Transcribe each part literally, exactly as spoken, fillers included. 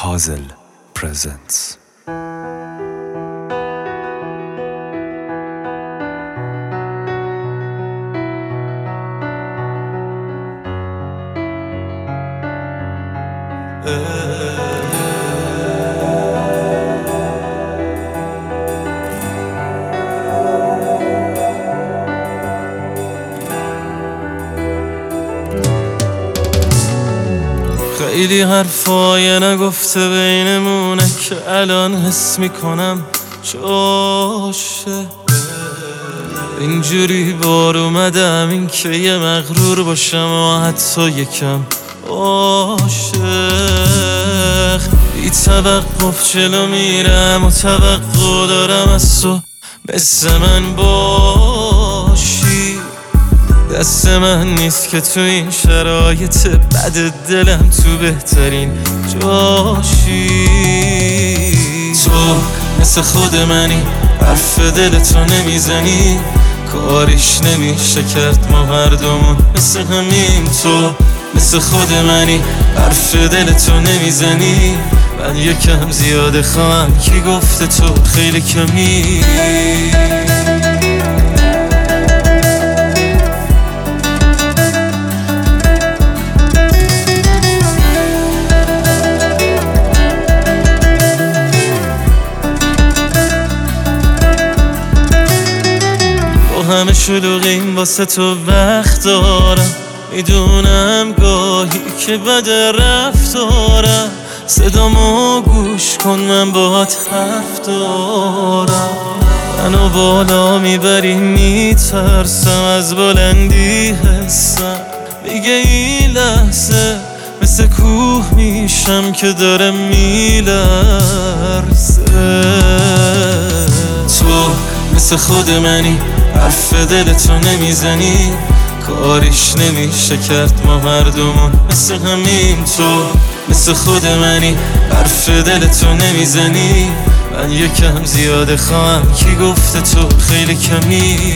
Hazel presents. خیلی حرفای نگفته بینمونه که الان حس میکنم جاشه. اینجوری بار اومدم این که یه مغرور باشم و حتی یکم عاشق. بی توقف جلو میرم و توقع دارم از تو مثل من باشی. دست من نیست که تو این شرایط بد دلم تو بهترین جاشی. تو مثل خود منی، حرف دلتو نمیزنی، کاریش نمیشه کرد ما هر دومون مثل همین. تو مثل خود منی، حرف دلتو نمیزنی، من یکم زیاده خواهم کی گفته تو خیلی کمی. همه شلوغیم واسه تو وقت دارم، میدونم گاهی که بد رفتارم. صدامو گوش کن من باهات حرف دارم. منو بالا میبری میترسم از بلندی حسم میگه این لحظه مثل کوه میشم که داره میلرزه. تو مثل خود منی، حرف دلتو نمیزنی، کاریش نمیشه کرد ما هر دومون مثل همین. تو مثل خود منی، حرف دلتو نمیزنی، من یکم زیاده خواهم کی گفته تو خیلی کمی.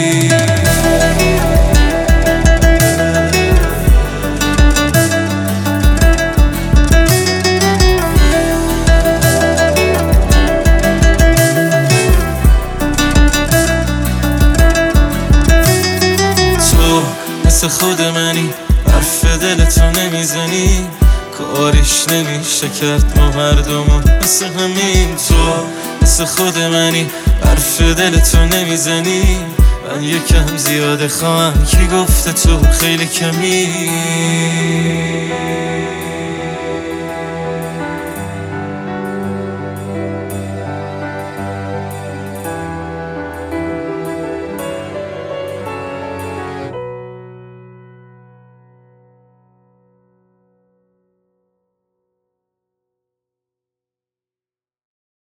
مثل خود منی، حرف دلتو نمیزنی، کاریش نمیشه کرد ما هر دومون مثل همین. تو مثل خود منی، حرف دلتو نمیزنی، من یکم زیاده خواهم کی گفته تو خیلی کمی.